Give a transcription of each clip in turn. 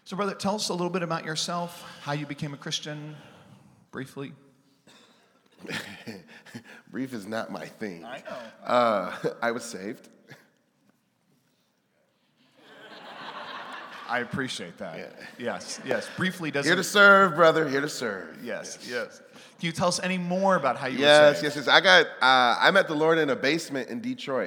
So, brother, tell us a little bit about yourself, how you became a Christian, briefly. Brief is not my thing. I know. I was saved. I appreciate that. Yeah. Yes. Briefly doesn't... Here to serve, brother. Here to serve. Yes. Can you tell us any more about how you were saved? Yes. I met the Lord in a basement in Detroit.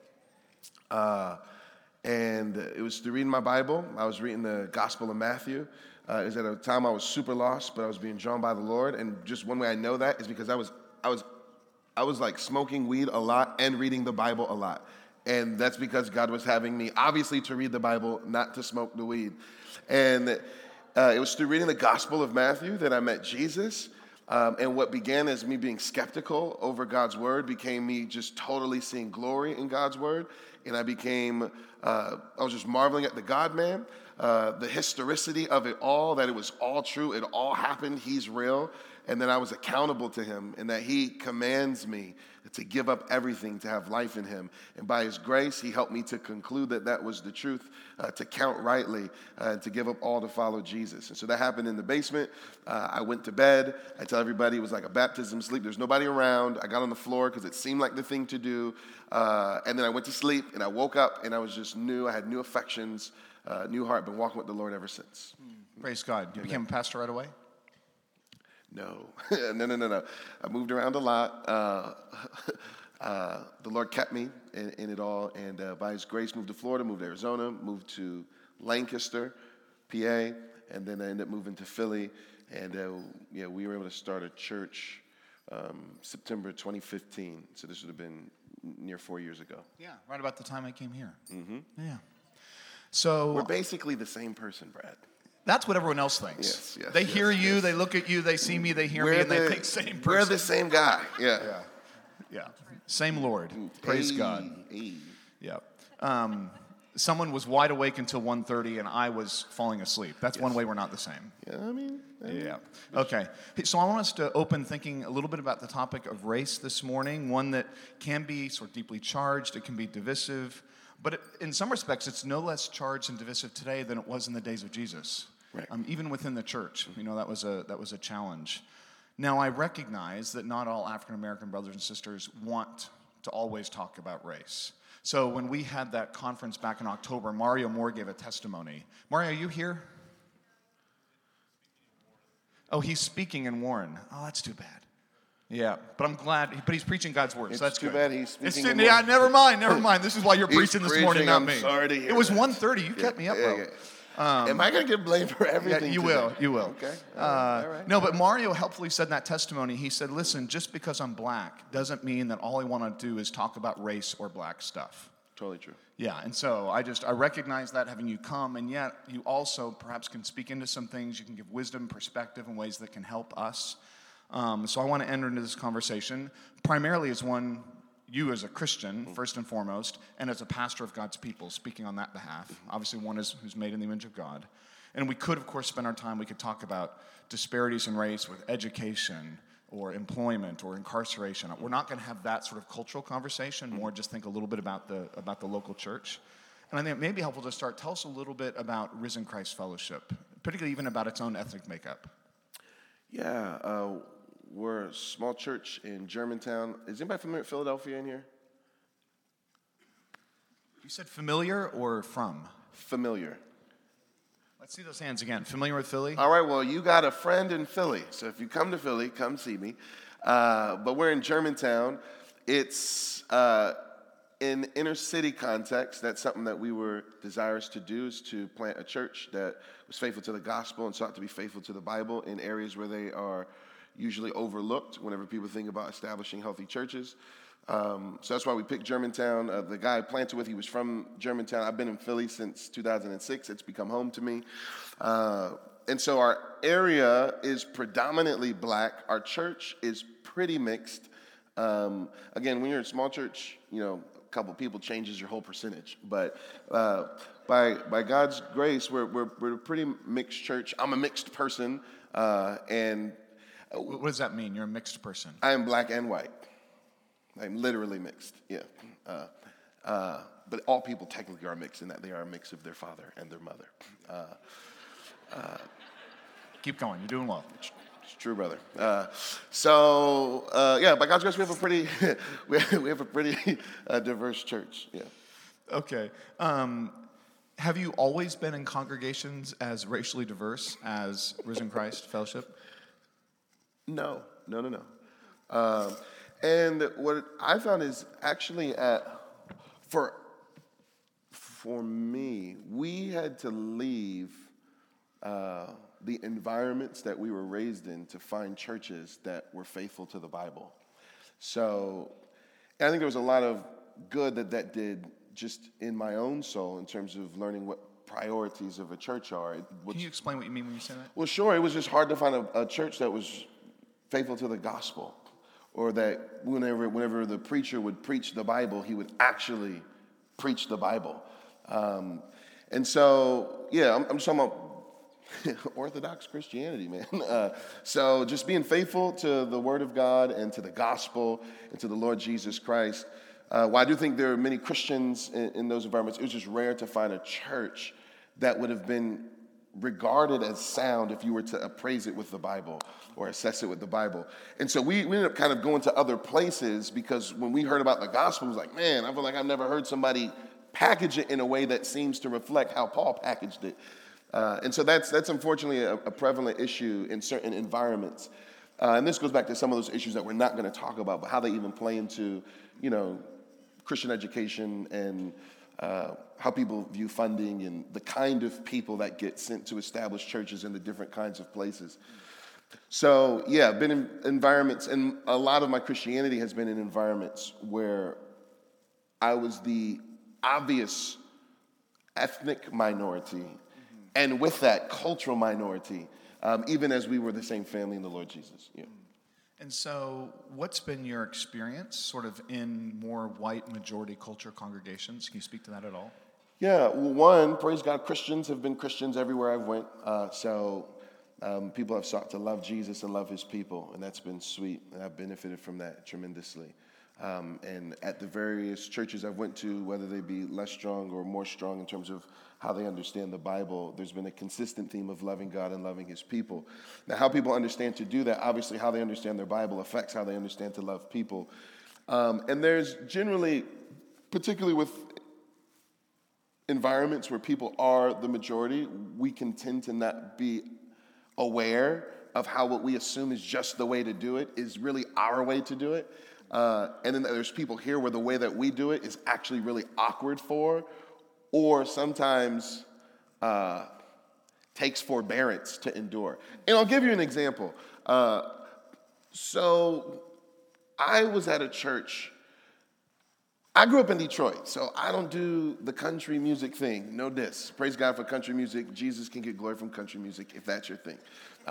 And it was through reading my Bible. I was reading the Gospel of Matthew. It was at a time I was super lost, but I was being drawn by the Lord. And just one way I know that is because I was like smoking weed a lot and reading the Bible a lot. And that's because God was having me, obviously, to read the Bible, not to smoke the weed. And it was through reading the Gospel of Matthew that I met Jesus. And what began as me being skeptical over God's word became me just totally seeing glory in God's word. And I was just marveling at the God-man, the historicity of it all, that it was all true, it all happened, he's real, and that I was accountable to him, and that he commands me to give up everything to have life in him. And by his grace, he helped me to conclude that that was the truth, to count rightly, and to give up all to follow Jesus. And so that happened in the basement. I went to bed. I tell everybody it was like a baptism sleep. There's nobody around. I got on the floor because it seemed like the thing to do. And then I went to sleep, and I woke up, and I was just new. I had new affections, new heart, been walking with the Lord ever since. Praise God. You became a pastor right away? No. No. I moved around a lot. The Lord kept me in it all, and by his grace moved to Florida, moved to Arizona, moved to Lancaster, PA, and then I ended up moving to Philly, and we were able to start a church September 2015, so this would have been near 4 years ago. Yeah, right about the time I came here. Mm-hmm. Yeah. So we're basically the same person, Brad. That's what everyone else thinks. Yes, they hear you, they look at you, they see me, they hear me, and they think same person. We're the same guy. Yeah. Same Lord. Praise God. Yeah. Someone was wide awake until 1:30, and I was falling asleep. That's one way we're not the same. Yeah. Okay. So I want us to open thinking a little bit about the topic of race this morning, one that can be sort of deeply charged, it can be divisive, but in some respects, it's no less charged and divisive today than it was in the days of Jesus. Right. Even within the church, that was a challenge. Now, I recognize that not all African American brothers and sisters want to always talk about race. So when we had that conference back in October, Mario Moore gave a testimony. Mario, are you here? Oh, he's speaking in Warren. Oh, that's too bad. Yeah, but I'm glad. But he's preaching God's word, so that's too good. bad he's speaking in Yeah, Warren. never mind. This is why you're preaching this morning, not me. I'm sorry to hear it was that. 1:30. You kept me up, bro. Am I going to get blamed for everything? Yeah, you will. Okay. All right. No, but Mario helpfully said in that testimony, he said, listen, just because I'm black doesn't mean that all I want to do is talk about race or black stuff. Totally true. Yeah, and so I recognize that having you come, and yet you also perhaps can speak into some things. You can give wisdom, perspective in ways that can help us. So I want to enter into this conversation primarily as you as a Christian, first and foremost, and as a pastor of God's people, speaking on that behalf. Obviously, one who's made in the image of God. And we could, of course, spend our time, we could talk about disparities in race with education or employment or incarceration. We're not going to have that sort of cultural conversation, more just think a little bit about the local church. And I think it may be helpful to start. Tell us a little bit about Risen Christ Fellowship, particularly even about its own ethnic makeup. Yeah, we're a small church in Germantown. Is anybody familiar with Philadelphia in here? You said familiar or from? Familiar. Let's see those hands again. Familiar with Philly? All right, well, you got a friend in Philly. So if you come to Philly, come see me. But we're in Germantown. It's in inner city context. That's something that we were desirous to do, is to plant a church that was faithful to the gospel and sought to be faithful to the Bible in areas where they are usually overlooked whenever people think about establishing healthy churches. So that's why we picked Germantown. The guy I planted with, he was from Germantown. I've been in Philly since 2006. It's become home to me. And so our area is predominantly black. Our church is pretty mixed. Again, when you're a small church, a couple people changes your whole percentage. But by God's grace, we're a pretty mixed church. I'm a mixed person, and what does that mean? You're a mixed person. I am black and white. I'm literally mixed, yeah. But all people technically are mixed in that they are a mix of their father and their mother. Keep going. You're doing well. It's true, brother. By God's grace, we have a pretty we have a pretty diverse church. Yeah. Okay. Have you always been in congregations as racially diverse as Risen Christ Fellowship? No. And what I found is actually for me, we had to leave the environments that we were raised in to find churches that were faithful to the Bible. So I think there was a lot of good that did just in my own soul in terms of learning what priorities of a church are. Can you explain what you mean when you say that? Well, sure. It was just hard to find a church that was faithful to the gospel, or that whenever the preacher would preach the Bible, he would actually preach the Bible. I'm just talking about Orthodox Christianity, man. So just being faithful to the Word of God and to the gospel and to the Lord Jesus Christ. While I do think there are many Christians in those environments, it was just rare to find a church that would have been regarded as sound if you were to appraise it with the Bible or assess it with the Bible. And so we ended up kind of going to other places because when we heard about the gospel, it was like, man, I feel like I've never heard somebody package it in a way that seems to reflect how Paul packaged it. And so that's unfortunately a prevalent issue in certain environments. And this goes back to some of those issues that we're not going to talk about, but how they even play into, Christian education and how people view funding and the kind of people that get sent to establish churches in the different kinds of places. So, I've been in environments, and a lot of my Christianity has been in environments where I was the obvious ethnic minority, and with that, cultural minority, even as we were the same family in the Lord Jesus. Yeah. And so what's been your experience sort of in more white majority culture congregations? Can you speak to that at all? Yeah, well, one, praise God, Christians have been Christians everywhere I've went. People have sought to love Jesus and love his people, and that's been sweet, and I've benefited from that tremendously. And at the various churches I've went to, whether they be less strong or more strong in terms of how they understand the Bible, there's been a consistent theme of loving God and loving his people. Now, how people understand to do that, obviously how they understand their Bible affects how they understand to love people. And there's generally, particularly with environments where people are the majority, we can tend to not be aware of how what we assume is just the way to do it is really our way to do it. And then there's people here where the way that we do it is actually really awkward for, or sometimes takes forbearance to endure. And I'll give you an example. So I was at a church. I grew up in Detroit, so I don't do the country music thing. No diss. Praise God for country music. Jesus can get glory from country music if that's your thing.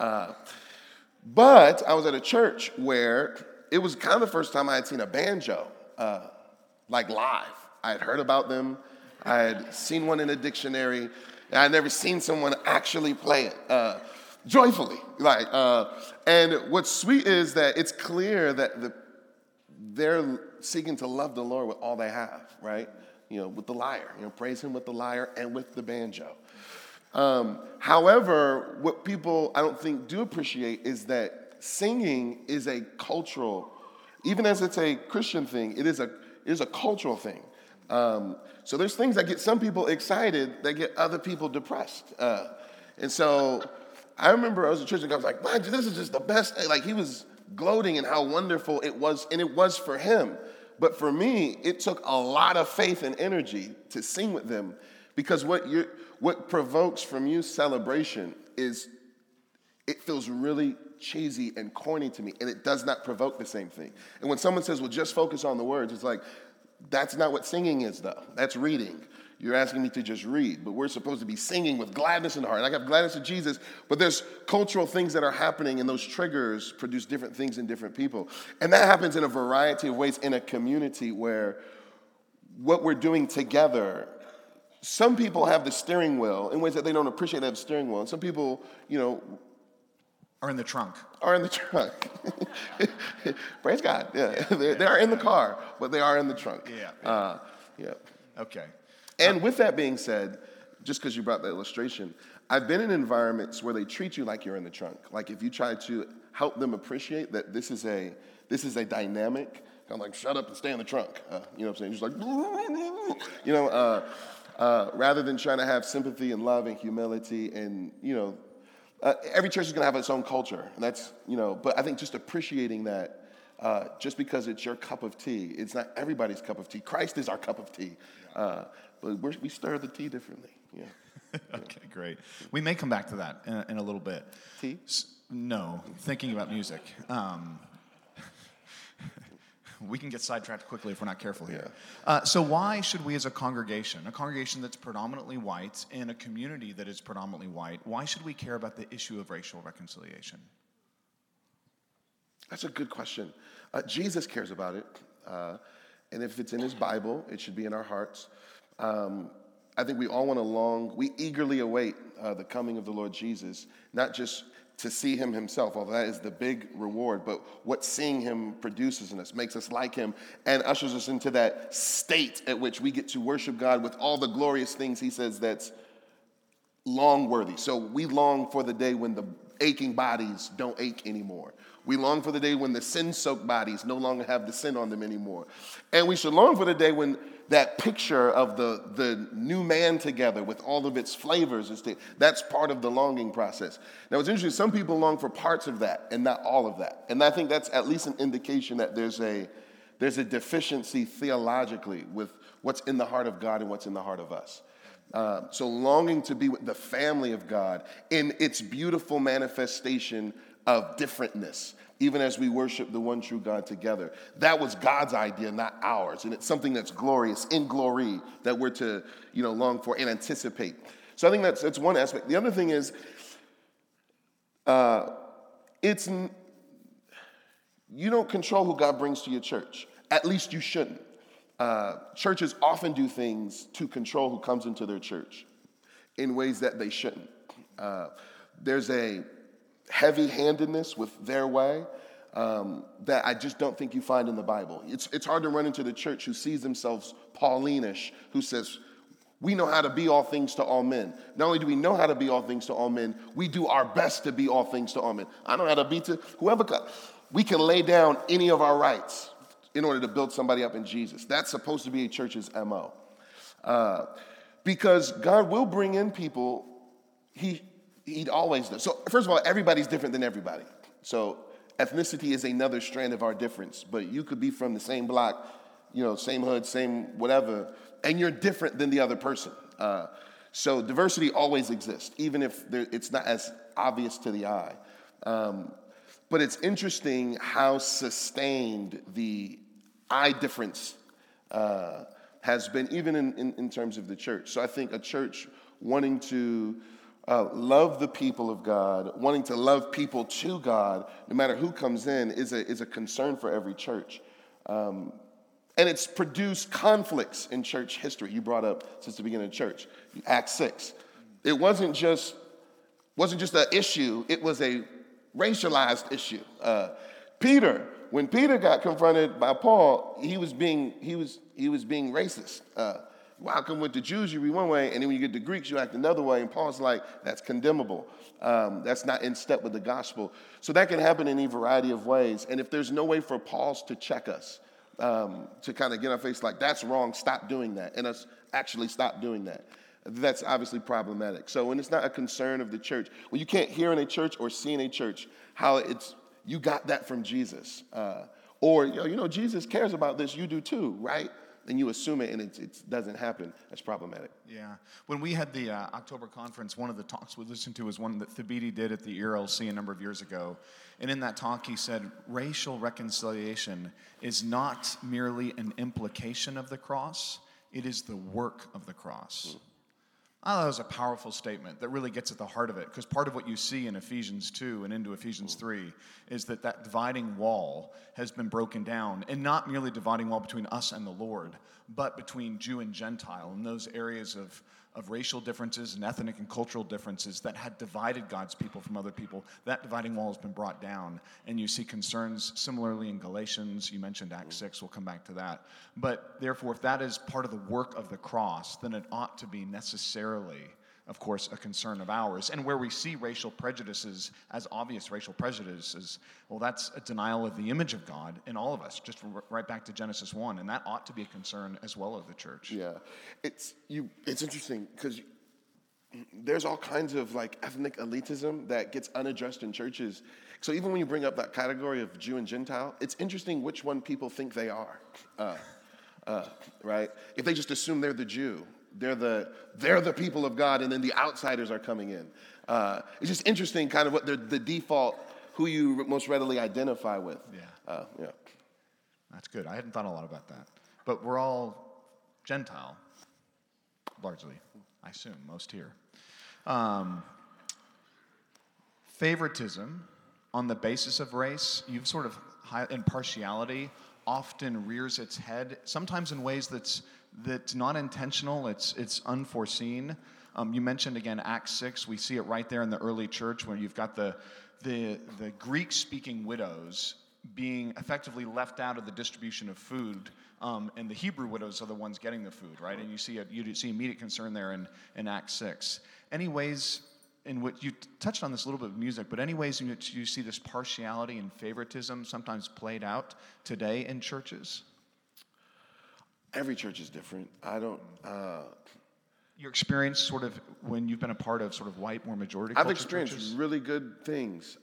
But I was at a church where it was kind of the first time I had seen a banjo, like live. I had heard about them. I had seen one in a dictionary. And I'd never seen someone actually play it joyfully. And what's sweet is that it's clear that they're seeking to love the Lord with all they have, right? With the lyre. Praise him with the lyre and with the banjo. However, what people I don't think do appreciate is that singing is a cultural, even as it's a Christian thing, it is a cultural thing. So there's things that get some people excited that get other people depressed. And so I remember I was at church and I was like, man, this is just the best. Like he was gloating in how wonderful it was, and it was for him. But for me, it took a lot of faith and energy to sing with them, because what provokes from you celebration is it feels really cheesy and corny to me, and it does not provoke the same thing. And when someone says, well, just focus on the words, it's like, that's not what singing is, though. That's reading. You're asking me to just read, but we're supposed to be singing with gladness in the heart. And I got gladness of Jesus, but there's cultural things that are happening, and those triggers produce different things in different people. And that happens in a variety of ways in a community where what we're doing together, some people have the steering wheel in ways that they don't appreciate they have the steering wheel. And some people, Are in the trunk. Are in the trunk. Praise God. Yeah. They are in the car, but they are in the trunk. Yeah. Okay. And with that being said, just because you brought that illustration, I've been in environments where they treat you like you're in the trunk. Like if you try to help them appreciate that this is a dynamic, kind of like shut up and stay in the trunk. You know what I'm saying? Just like, you know, rather than trying to have sympathy and love and humility and, you know, every church is going to have its own culture. And that's, you know, but I think just appreciating that just because it's your cup of tea, it's not everybody's cup of tea. Christ is our cup of tea. But we stir the tea differently. Yeah. Okay, great. We may come back to that in a little bit. Tea? No, thinking about music. We can get sidetracked quickly if we're not careful here. So why should we as a congregation that's predominantly white, in a community that is predominantly white, why should we care about the issue of racial reconciliation? That's a good question. Jesus cares about it. And if it's in his Bible, it should be in our hearts. I think we all we eagerly await the coming of the Lord Jesus, not just to see him himself, although that is the big reward, but what seeing him produces in us, makes us like him, and ushers us into that state at which we get to worship God with all the glorious things he says that's long worthy. So we long for the day when the aching bodies don't ache anymore. We long for the day when the sin-soaked bodies no longer have the sin on them anymore. And we should long for the day when that picture of the new man together with all of its flavors, that's part of the longing process. Now, it's interesting, some people long for parts of that and not all of that. And I think that's at least an indication that there's a deficiency theologically with what's in the heart of God and what's in the heart of us. So longing to be with the family of God in its beautiful manifestation of differentness, even as we worship the one true God together. That was God's idea, not ours. And it's something that's glorious, in glory, that we're to, long for and anticipate. So I think that's one aspect. The other thing is, you don't control who God brings to your church. At least you shouldn't. Churches often do things to control who comes into their church in ways that they shouldn't. There's a heavy-handedness with their way that I just don't think you find in the Bible. It's hard to run into the church who sees themselves Paulinish, who says, we know how to be all things to all men. Not only do we know how to be all things to all men, we do our best to be all things to all men. I know how to be to whoever. We can lay down any of our rights in order to build somebody up in Jesus. That's supposed to be a church's MO. Because God will bring in people, He always does. So first of all, everybody's different than everybody. So ethnicity is another strand of our difference. But you could be from the same block, same hood, same whatever, and you're different than the other person. So diversity always exists, even if it's not as obvious to the eye. But it's interesting how sustained the eye difference has been, even in terms of the church. So I think a church wanting to love the people of God, wanting to love people to God, no matter who comes in, is a concern for every church. And it's produced conflicts in church history. You brought up since the beginning of church, Acts 6. It wasn't just an issue, it was a racialized issue. When Peter got confronted by Paul, he was being racist. How come with the Jews you read one way, and then when you get the Greeks you act another way? And Paul's like, that's condemnable. That's not in step with the gospel. So that can happen in a variety of ways. And if there's no way for Paul to check us, to kind of get our face like, that's wrong, stop doing that, and us actually stop doing that, that's obviously problematic. So when it's not a concern of the church, when you can't hear in a church or see in a church how you got that from Jesus, or Jesus cares about this, you do too, right? And you assume it and it doesn't happen, that's problematic. Yeah. When we had the October conference, one of the talks we listened to was one that Thabiti did at the ERLC a number of years ago. And in that talk, he said, racial reconciliation is not merely an implication of the cross, it is the work of the cross. I thought that was a powerful statement that really gets at the heart of it, because part of what you see in Ephesians 2 and into Ephesians 3 is that dividing wall has been broken down, and not merely dividing wall between us and the Lord, but between Jew and Gentile, and those areas of racial differences and ethnic and cultural differences that had divided God's people from other people. That dividing wall has been brought down, and you see concerns similarly in Galatians. You mentioned Acts 6, we'll come back to that. But therefore, if that is part of the work of the cross, then it ought to be necessarily of course, a concern of ours. And where we see racial prejudices as obvious racial prejudices, well, that's a denial of the image of God in all of us, just right back to Genesis 1. And that ought to be a concern as well of the church. Yeah. It's interesting because there's all kinds of like ethnic elitism that gets unaddressed in churches. So even when you bring up that category of Jew and Gentile, it's interesting which one people think they are, right? If they just assume they're the Jew, they're the people of God, and then the outsiders are coming in. It's just interesting, kind of what the default, who you most readily identify with. Yeah. That's good. I hadn't thought a lot about that, but we're all Gentile, largely. I assume most here. Favoritism on the basis of race, you've sort of and partiality often rears its head, sometimes in ways that's not intentional, it's unforeseen. You mentioned again Acts 6. We see it right there in the early church where you've got the Greek-speaking widows being effectively left out of the distribution of food, and the Hebrew widows are the ones getting the food, right? And you see immediate concern there in Acts 6. Any ways in which you touched on this a little bit with music, but any ways in which you see this partiality and favoritism sometimes played out today in churches? Every church is different. I don't. Your experience, sort of, when you've been a part of sort of white, more majority culture I've experienced churches? really good things.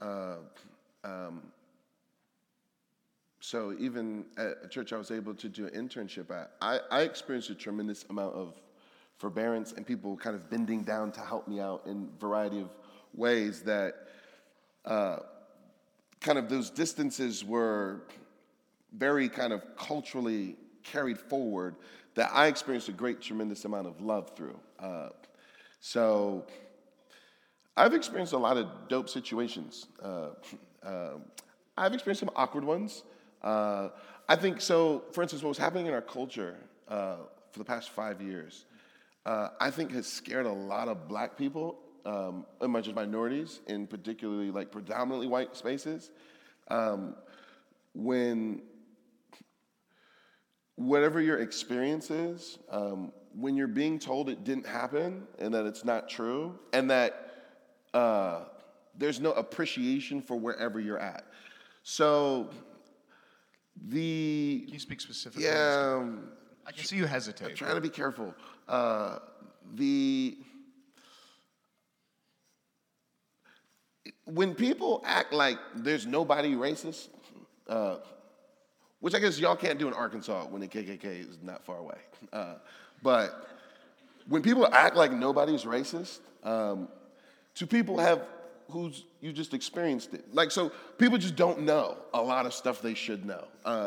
So even at a church I was able to do an internship at, I experienced a tremendous amount of forbearance and people kind of bending down to help me out in a variety of ways that kind of those distances were very kind of culturally carried forward that I experienced a great, tremendous amount of love through. So I've experienced a lot of dope situations. I've experienced some awkward ones. I think so, for instance, what was happening in our culture for the past 5 years, I think has scared a lot of black people, and much as minorities, in particularly like predominantly white spaces, when whatever your experience is, when you're being told it didn't happen and that it's not true, and that there's no appreciation for wherever you're at. So Can you speak specifically? Yeah. I can see you hesitate. I'm trying to be careful. When people act like there's nobody racist, which I guess y'all can't do in Arkansas when the KKK is not far away. But when people act like nobody's racist, to people you just experienced it. Like, so people just don't know a lot of stuff they should know.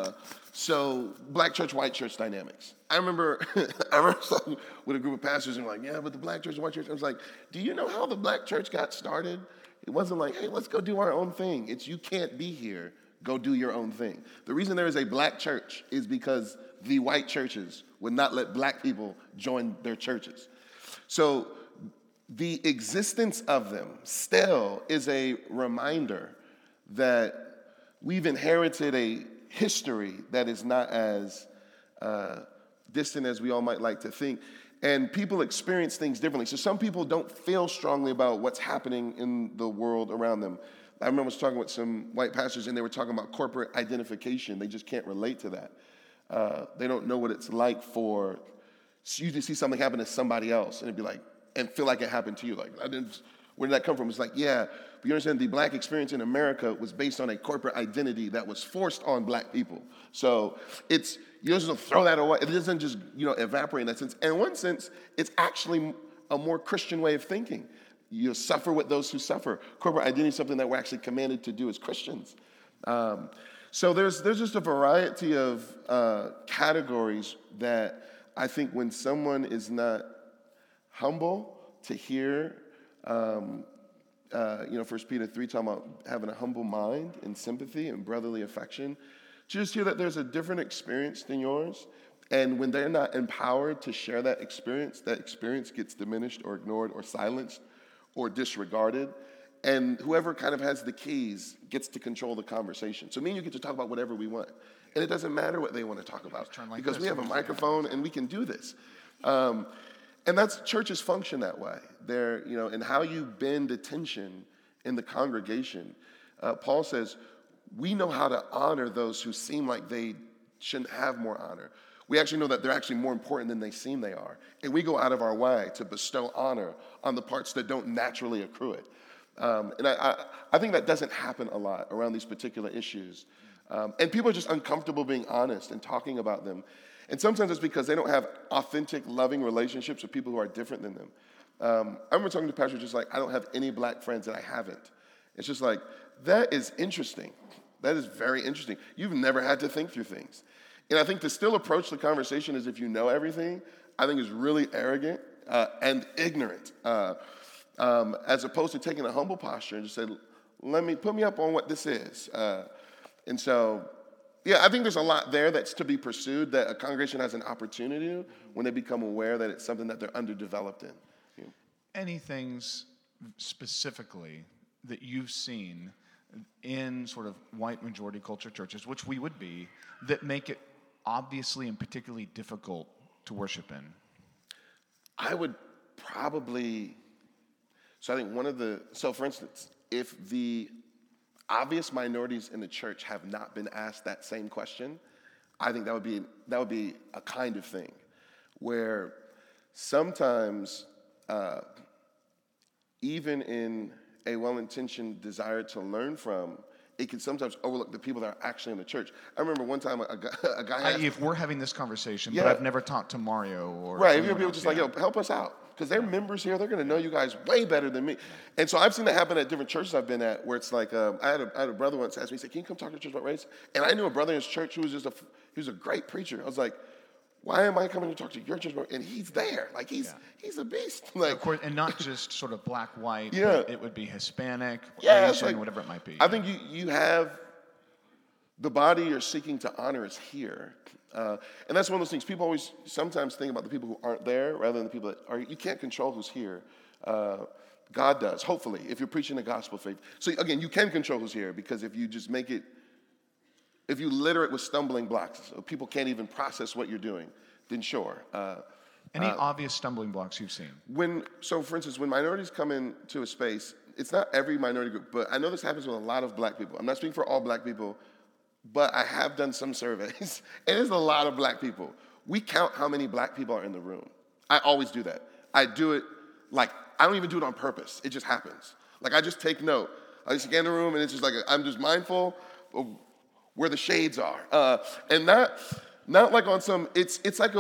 So black church, white church dynamics. I remember talking with a group of pastors and like, yeah, but the black church, white church. I was like, do you know how the black church got started? It wasn't like, hey, let's go do our own thing. It's you can't be here. Go do your own thing. The reason there is a black church is because the white churches would not let black people join their churches. So the existence of them still is a reminder that we've inherited a history that is not as distant as we all might like to think. And people experience things differently. So some people don't feel strongly about what's happening in the world around them. I remember I was talking with some white pastors, and they were talking about corporate identification. They just can't relate to that. They don't know what it's like for you to see something happen to somebody else, and it'd be like, and feel like it happened to you. Like, where did that come from? It's like, yeah, but you understand the black experience in America was based on a corporate identity that was forced on black people. So you just don't throw that away. It doesn't just, evaporate in that sense. And in one sense, it's actually a more Christian way of thinking. You suffer with those who suffer. Corporate identity is something that we're actually commanded to do as Christians. So there's just a variety of categories that I think when someone is not humble to hear, 1 Peter 3 talking about having a humble mind and sympathy and brotherly affection, just hear that there's a different experience than yours. And when they're not empowered to share that experience gets diminished or ignored or silenced or disregarded. And whoever kind of has the keys gets to control the conversation. So me and you get to talk about whatever we want. And it doesn't matter what they want to talk about because we have a microphone and we can do this. And that's churches function that way. They're, and how you bend attention in the congregation. Paul says, we know how to honor those who seem like they shouldn't have more honor. We actually know that they're actually more important than they seem they are. And we go out of our way to bestow honor on the parts that don't naturally accrue it. And I think that doesn't happen a lot around these particular issues. And people are just uncomfortable being honest and talking about them. And sometimes it's because they don't have authentic, loving relationships with people who are different than them. I remember talking to Pastor just like, I don't have any black friends that I haven't. It's just like, that is interesting. That is very interesting. You've never had to think through things. And I think to still approach the conversation as if you know everything, I think is really arrogant and ignorant, as opposed to taking a humble posture and just say, put me up on what this is. And so, I think there's a lot there that's to be pursued that a congregation has an opportunity to when they become aware that it's something that they're underdeveloped in. Any things specifically that you've seen in sort of white majority culture churches, which we would be, that make it obviously and particularly difficult to worship in? I would probably, I think for instance, if the obvious minorities in the church have not been asked that same question, I think that would be a kind of thing where sometimes even in a well-intentioned desire to learn from, it can sometimes overlook the people that are actually in the church. I remember one time a guy if we're having this conversation, but I've never talked to Mario or... Right, if you're people just like, help us out. Because they're members here, they're going to know you guys way better than me. And so I've seen that happen at different churches I've been at, where it's like, I had a brother once ask me, he said, can you come talk to church about race? And I knew a brother in his church who was he was a great preacher. I was like, why am I coming to talk to your church about? And he's there, like he's a beast. Like, of course, and not just sort of black, white. But it would be Hispanic, Asian, like, whatever it might be. I think you have the body you're seeking to honor is here, and that's one of those things. People always sometimes think about the people who aren't there rather than the people that are. You can't control who's here. God does, hopefully, if you're preaching the gospel faith. So again, you can control who's here because if you just make it. If you litter it with stumbling blocks, so people can't even process what you're doing, then sure. Any obvious stumbling blocks you've seen? For instance, when minorities come into a space, it's not every minority group, but I know this happens with a lot of black people. I'm not speaking for all black people, but I have done some surveys, and there's a lot of black people. We count how many black people are in the room. I always do that. I do it I don't even do it on purpose. It just happens. I just take note. I just scan the room, and it's just I'm just mindful of where the shades are, and not like on some. It's like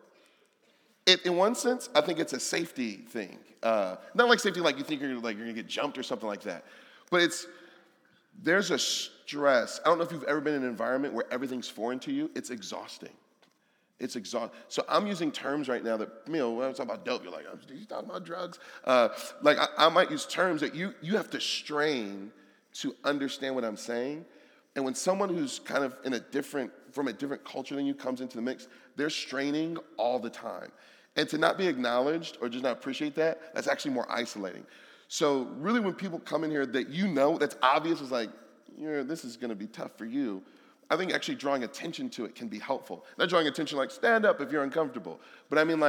in one sense, I think it's a safety thing. Not like safety, like you think you're gonna get jumped or something like that, but there's a stress. I don't know if you've ever been in an environment where everything's foreign to you. It's exhausting. It's exhausting. So I'm using terms right now that when I'm talking about dope, you're like, are you talking about drugs? I might use terms that you have to strain to understand what I'm saying. And when someone who's kind of from a different culture than you comes into the mix, they're straining all the time. And to not be acknowledged or just not appreciate that, that's actually more isolating. So really when people come in here that that's obvious is like, this is going to be tough for you, I think actually drawing attention to it can be helpful. Not drawing attention like stand up if you're uncomfortable, but I mean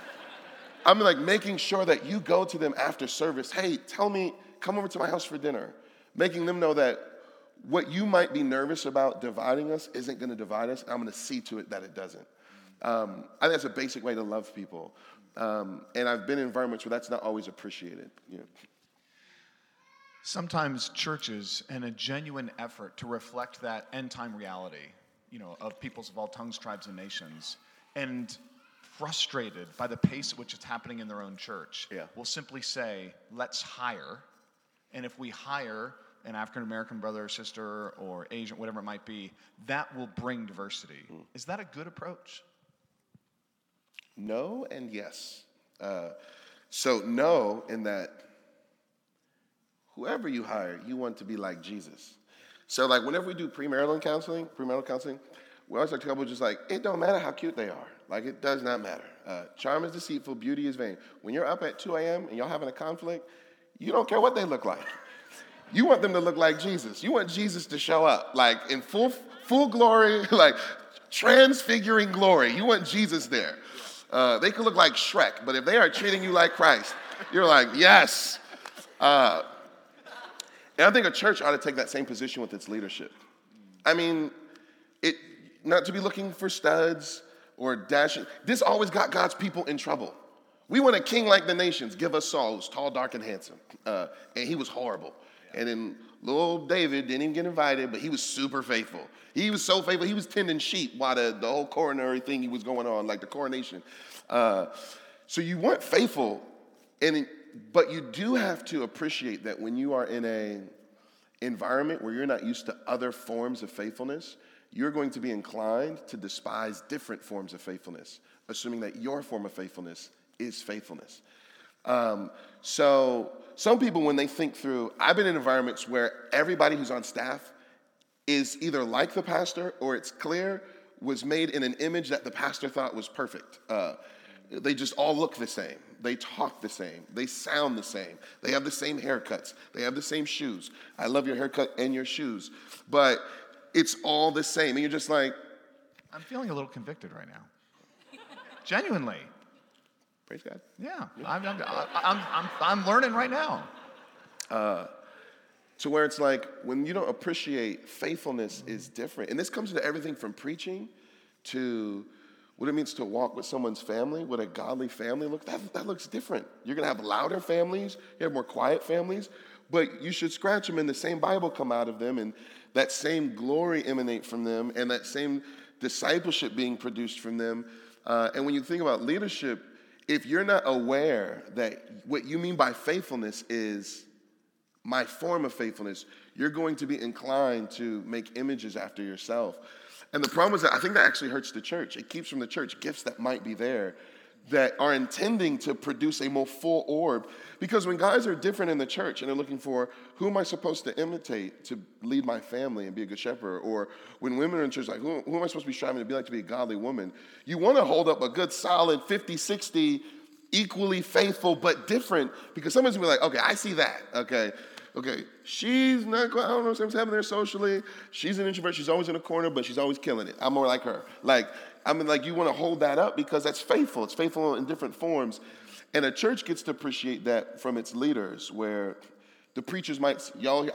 making sure that you go to them after service, hey, come over to my house for dinner, making them know that what you might be nervous about dividing us isn't going to divide us. I'm going to see to it that it doesn't. I think that's a basic way to love people. And I've been in environments where that's not always appreciated. Sometimes churches, in a genuine effort to reflect that end-time reality, of peoples of all tongues, tribes, and nations, and frustrated by the pace at which it's happening in their own church, will simply say, let's hire. And if we hire an African-American brother or sister or Asian, whatever it might be, that will bring diversity. Is that a good approach? No and yes. So no in that whoever you hire, you want to be like Jesus. So whenever we do premarital counseling, we always like to couple just it don't matter how cute they are. It does not matter. Charm is deceitful, beauty is vain. When you're up at 2 a.m. and y'all having a conflict, you don't care what they look like. You want them to look like Jesus. You want Jesus to show up, in full glory, transfiguring glory. You want Jesus there. They could look like Shrek, but if they are treating you like Christ, you're like, yes. And I think a church ought to take that same position with its leadership. I mean, not to be looking for studs or dashing. This always got God's people in trouble. We want a king like the nations. Give us Saul, who's tall, dark, and handsome. And he was horrible. And then little David didn't even get invited, but he was super faithful. He was so faithful, he was tending sheep while the whole coronary thing was going on, like the coronation. So you want faithful, but you do have to appreciate that when you are in an environment where you're not used to other forms of faithfulness, you're going to be inclined to despise different forms of faithfulness, assuming that your form of faithfulness is faithfulness. So some people, when they think through, I've been in environments where everybody who's on staff is either like the pastor or it's clear was made in an image that the pastor thought was perfect. They just all look the same. They talk the same. They sound the same. They have the same haircuts. They have the same shoes. I love your haircut and your shoes. But it's all the same. And you're just like, I'm feeling a little convicted right now. Genuinely. Praise God. Yeah. I'm learning right now. To where it's like, when you don't appreciate, faithfulness is different. And this comes into everything from preaching to what it means to walk with someone's family, what a godly family looks. That looks different. You're going to have louder families. You have more quiet families. But you should scratch them and the same Bible come out of them and that same glory emanate from them and that same discipleship being produced from them. And when you think about leadership, if you're not aware that what you mean by faithfulness is my form of faithfulness, you're going to be inclined to make images after yourself. And the problem is that I think that actually hurts the church. It keeps from the church gifts that might be there that are intending to produce a more full orb. Because when guys are different in the church and they're looking for, who am I supposed to imitate to lead my family and be a good shepherd? Or when women are in church, like, who am I supposed to be striving to be like to be a godly woman? You want to hold up a good solid 50, 60, equally faithful but different, because someone's going to be like, okay, I see that, okay, she's not, I don't know what's happening there socially. She's an introvert. She's always in a corner, but she's always killing it. I'm more like her. You want to hold that up because that's faithful. It's faithful in different forms. And a church gets to appreciate that from its leaders, where the preachers might,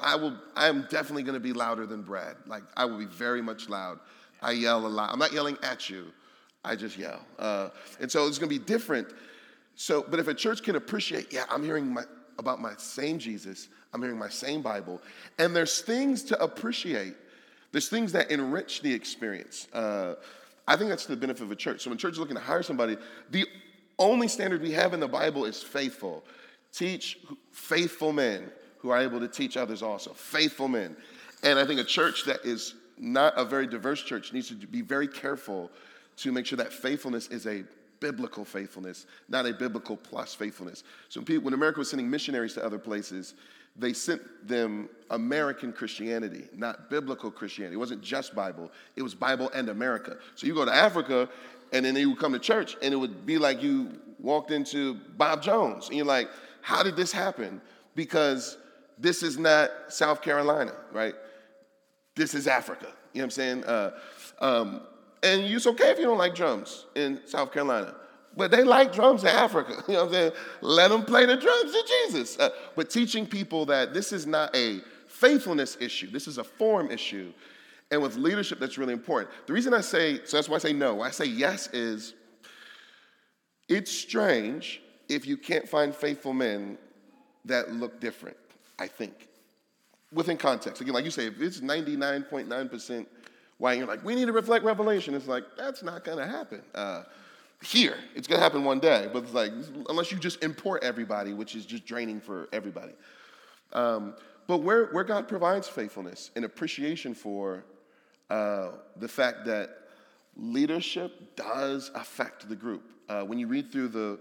I am definitely going to be louder than Brad. Like, I will be very much loud. I yell a lot. I'm not yelling at you. I just yell. And so it's going to be different. So, but if a church can appreciate, I'm hearing about my same Jesus, I'm hearing my same Bible, and there's things to appreciate. There's things that enrich the experience. I think that's the benefit of a church. So when a church is looking to hire somebody, the only standard we have in the Bible is faithful. Teach faithful men who are able to teach others also. Faithful men. And I think a church that is not a very diverse church needs to be very careful to make sure that faithfulness is a biblical faithfulness, not a biblical plus faithfulness. So when America was sending missionaries to other places, they sent them American Christianity, not biblical Christianity. It wasn't just Bible. It was Bible and America. So you go to Africa, and then you would come to church, and it would be like you walked into Bob Jones. And you're like, how did this happen? Because this is not South Carolina, right? This is Africa. You know what I'm saying? And it's okay if you don't like drums in South Carolina. But they like drums in Africa. You know what I'm saying? Let them play the drums to Jesus. But teaching people that this is not a faithfulness issue. This is a form issue. And with leadership, that's really important. The reason I say, so that's why I say no. Why I say yes is, it's strange if you can't find faithful men that look different, I think. Within context. Again, like you say, if it's 99.9% white, you're like, we need to reflect Revelation. It's like, that's not going to happen. Here, it's going to happen one day, but it's like, unless you just import everybody, which is just draining for everybody. But where God provides faithfulness and appreciation for the fact that leadership does affect the group. When you read through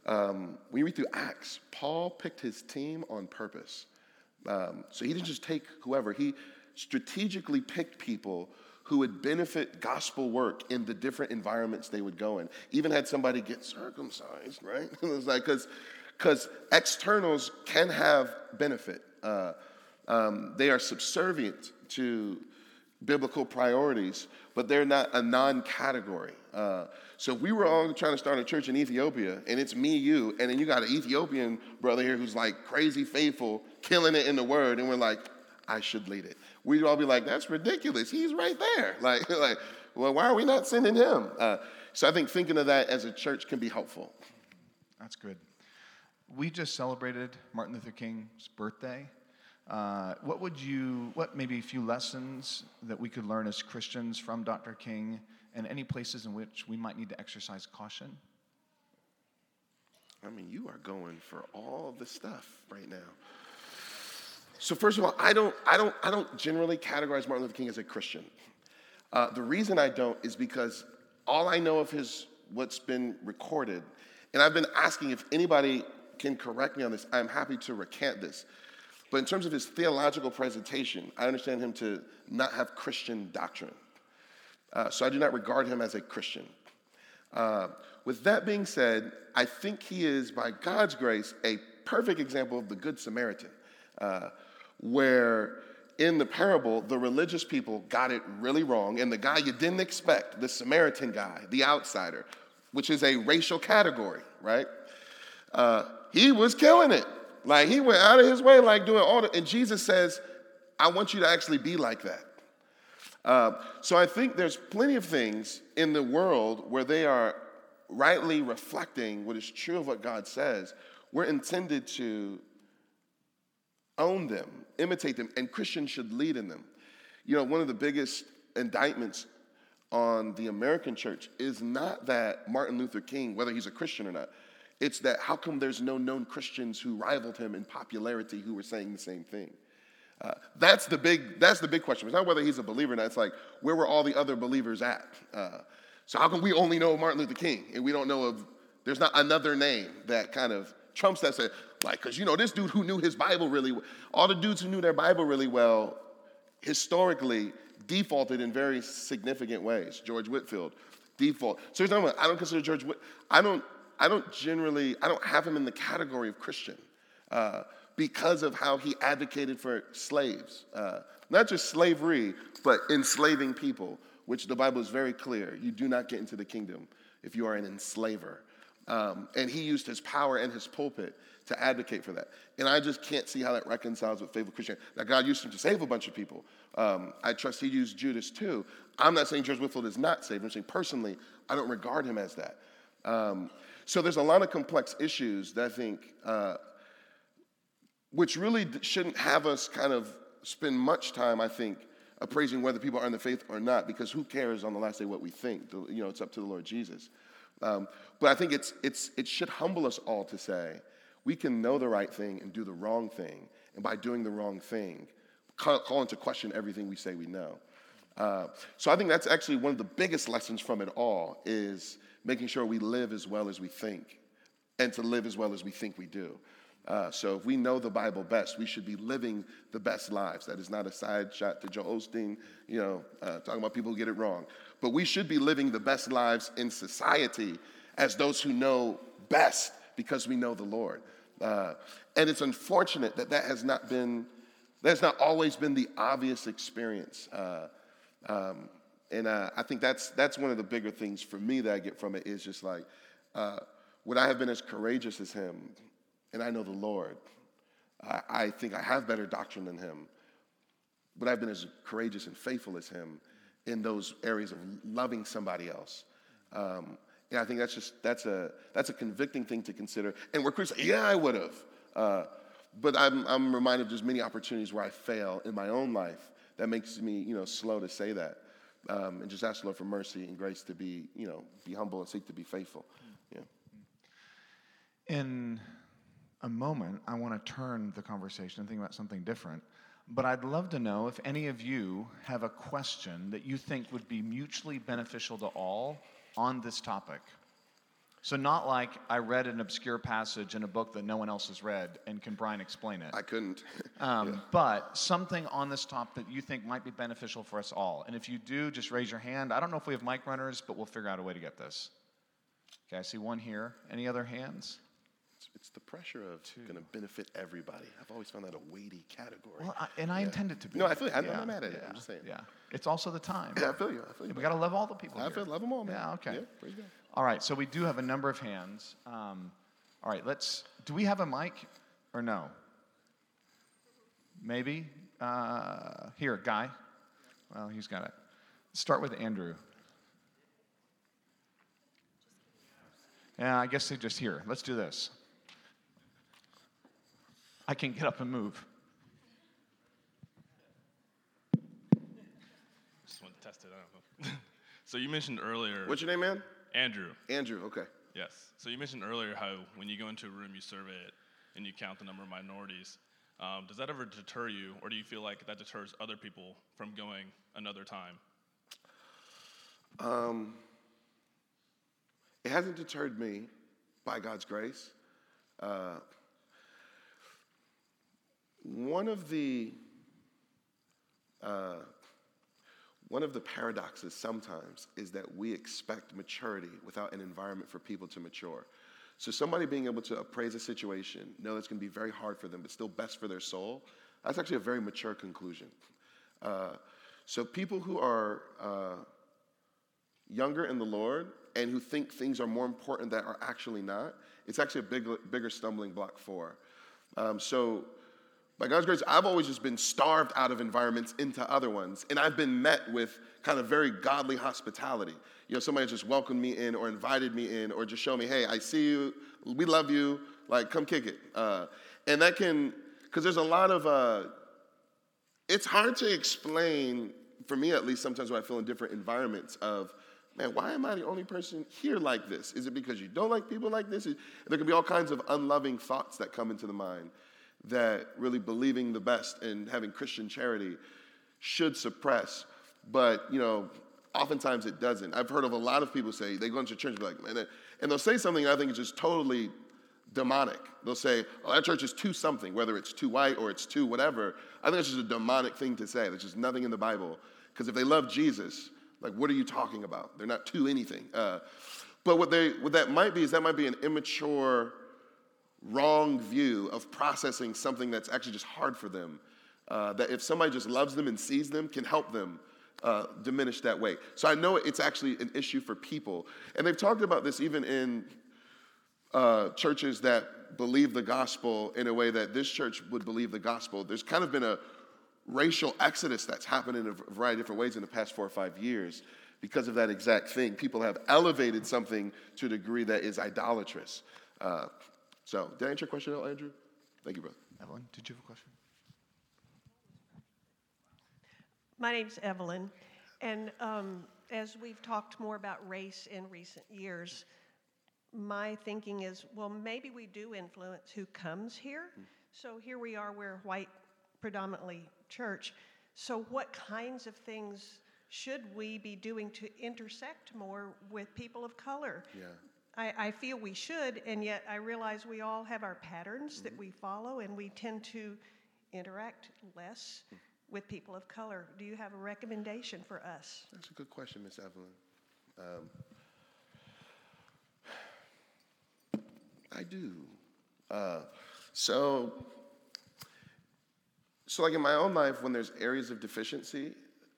Acts, Paul picked his team on purpose. So he didn't just take whoever. He strategically picked people who would benefit gospel work in the different environments they would go in. Even had somebody get circumcised, right? It was like, because externals can have benefit. They are subservient to biblical priorities, but they're not a non-category. So if we were all trying to start a church in Ethiopia, and it's me, you, and then you got an Ethiopian brother here who's like crazy faithful, killing it in the word, and we're like, I should lead it. We'd all be like, that's ridiculous. He's right there. Like, well, why are we not sending him? So I think thinking of that as a church can be helpful. That's good. We just celebrated Martin Luther King's birthday. What maybe a few lessons that we could learn as Christians from Dr. King, and any places in which we might need to exercise caution? I mean, you are going for all the stuff right now. So first of all, I don't generally categorize Martin Luther King as a Christian. The reason I don't is because all I know of what's been recorded, and I've been asking if anybody can correct me on this, I'm happy to recant this. But in terms of his theological presentation, I understand him to not have Christian doctrine. So I do not regard him as a Christian. With that being said, I think he is, by God's grace, a perfect example of the Good Samaritan, where in the parable, the religious people got it really wrong, and the guy you didn't expect, the Samaritan guy, the outsider, which is a racial category, right? He was killing it. Like, he went out of his way, like, doing and Jesus says, I want you to actually be like that. So I think there's plenty of things in the world where they are rightly reflecting what is true of what God says. We're intended to own them, imitate them, and Christians should lead in them. You know, one of the biggest indictments on the American church is not that Martin Luther King, whether he's a Christian or not, it's that how come there's no known Christians who rivaled him in popularity who were saying the same thing? That's the big question. It's not whether he's a believer or not. It's like, where were all the other believers at? So how come we only know Martin Luther King and we don't know there's not another name that kind of trumps that? Said, like, because, you know, this dude who knew his Bible really well, all the dudes who knew their Bible really well, historically, defaulted in very significant ways. George Whitefield, default. So here's another one. I don't consider George I don't have him in the category of Christian because of how he advocated for slaves. Not just slavery, but enslaving people, which the Bible is very clear. You do not get into the kingdom if you are an enslaver. And he used his power and his pulpit to advocate for that. And I just can't see how that reconciles with faithful Christianity. Now, God used him to save a bunch of people. I trust he used Judas too. I'm not saying George Whitefield is not saved. I'm saying personally, I don't regard him as that. So there's a lot of complex issues that I think, which really shouldn't have us kind of spend much time, I think, appraising whether people are in the faith or not, because who cares on the last day what we think? You know, it's up to the Lord Jesus. But I think it should humble us all to say, we can know the right thing and do the wrong thing, and by doing the wrong thing, call into question everything we say we know. So I think that's actually one of the biggest lessons from it all, is making sure we live as well as we think, and to live as well as we think we do. So if we know the Bible best, we should be living the best lives. That is not a side shot to Joel Osteen, talking about people who get it wrong. But we should be living the best lives in society as those who know best, because we know the Lord. And it's unfortunate that has not always been the obvious experience. And I think that's one of the bigger things for me that I get from it, is just like, would I have been as courageous as him? And I know the Lord. I think I have better doctrine than him. But I've been as courageous and faithful as him in those areas of loving somebody else. And I think that's a convicting thing to consider. And we're Christians, yeah, I would have. But I'm reminded of just many opportunities where I fail in my own life. That makes me, slow to say that. And just ask the Lord for mercy and grace to be humble and seek to be faithful. Yeah. In a moment, I want to turn the conversation and think about something different. But I'd love to know if any of you have a question that you think would be mutually beneficial to all on this topic. So not like I read an obscure passage in a book that no one else has read, and can Brian explain it? I couldn't. But something on this topic that you think might be beneficial for us all. And if you do, just raise your hand. I don't know if we have mic runners, but we'll figure out a way to get this. Okay, I see one here. Any other hands? It's the pressure of going to benefit everybody. I've always found that a weighty category. Well, I intend it to be. No, I feel I'm not mad at it. I'm just saying. Yeah. It's also the time. Yeah, I feel you. We got to love all the people I here. love them all, man. Yeah, okay. Yeah, praise God. All right, so we do have a number of hands. All right, do we have a mic or no? Maybe? Here, Guy. Well, he's got it. Let's start with Andrew. Yeah, I guess they're just here. Let's do this. I can get up and move. Just want to test it. I don't know. So you mentioned earlier. What's your name, man? Andrew. Andrew. Okay. Yes. So you mentioned earlier how when you go into a room, you survey it and you count the number of minorities. Does that ever deter you, or do you feel like that deters other people from going another time? It hasn't deterred me, by God's grace. One of the paradoxes sometimes is that we expect maturity without an environment for people to mature. So somebody being able to appraise a situation, know it's going to be very hard for them, but still best for their soul, that's actually a very mature conclusion. So people who are younger in the Lord and who think things are more important that are actually not, it's actually a bigger stumbling block for. So by God's grace, I've always just been starved out of environments into other ones, and I've been met with kind of very godly hospitality. You know, somebody just welcomed me in or invited me in or just showed me, hey, I see you, we love you, like, come kick it. And that can, because there's a lot of, it's hard to explain, for me at least, sometimes when I feel in different environments of, man, why am I the only person here like this? Is it because you don't like people like this? There can be all kinds of unloving thoughts that come into the mind that really believing the best and having Christian charity should suppress. But, you know, oftentimes it doesn't. I've heard of a lot of people say, they go into church and be like, man, and they'll say something I think is just totally demonic. They'll say, oh, that church is too something, whether it's too white or it's too whatever. I think it's just a demonic thing to say. There's just nothing in the Bible. Because if they love Jesus, like, what are you talking about? They're not too anything. But what that might be is that might be an immature, wrong view of processing something that's actually just hard for them. That if somebody just loves them and sees them, can help them diminish that way. So I know it's actually an issue for people. And they've talked about this even in churches that believe the gospel in a way that this church would believe the gospel. There's kind of been a racial exodus that's happened in a variety of different ways in the past 4 or 5 years because of that exact thing. People have elevated something to a degree that is idolatrous. So, did I answer your question, Andrew? Thank you, brother. Evelyn, did you have a question? My name's Evelyn, and as we've talked more about race in recent years, my thinking is, well, maybe we do influence who comes here. So here we are, we're a white, predominantly church. So what kinds of things should we be doing to intersect more with people of color? Yeah. I feel we should, and yet I realize we all have our patterns that we follow, and we tend to interact less with people of color. Do you have a recommendation for us? That's a good question, Miss Evelyn. I do. So like in my own life, when there's areas of deficiency,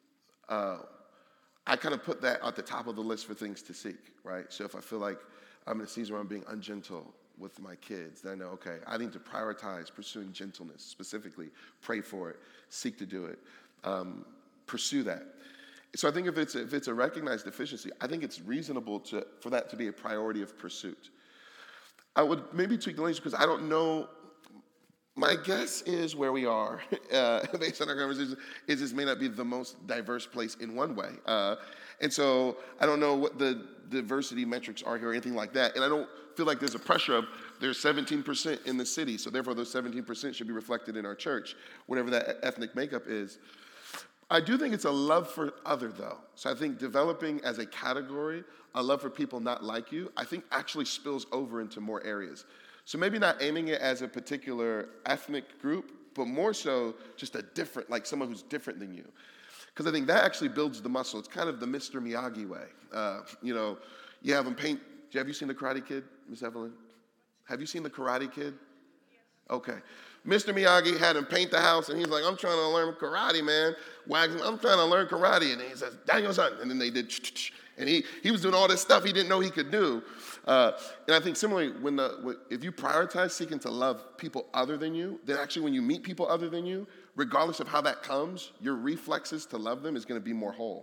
I kind of put that at the top of the list for things to seek, right? So if I feel like I'm in a season where I'm being ungentle with my kids, then I know, okay, I need to prioritize pursuing gentleness, specifically pray for it, seek to do it, pursue that. So I think if it's a recognized deficiency, I think it's reasonable for that to be a priority of pursuit. I would maybe tweak the language because I don't know. My guess is where we are, based on our conversation, is this may not be the most diverse place in one way. And so I don't know what the diversity metrics are here or anything like that. And I don't feel like there's a pressure of there's 17% in the city, so therefore those 17% should be reflected in our church, whatever that ethnic makeup is. I do think it's a love for other, though. So I think developing as a category, a love for people not like you, I think actually spills over into more areas. So maybe not aiming it as a particular ethnic group, but more so just a different, like someone who's different than you. Because I think that actually builds the muscle. It's kind of the Mr. Miyagi way. You have them paint. Have you seen The Karate Kid, Miss Evelyn? Have you seen The Karate Kid? Okay. Mr. Miyagi had him paint the house, and he's like, I'm trying to learn karate, man. Wags him, I'm trying to learn karate. And he says, Daniel-san. And then they did, and he was doing all this stuff he didn't know he could do. And I think similarly, if you prioritize seeking to love people other than you, then actually when you meet people other than you, regardless of how that comes, your reflexes to love them is going to be more whole.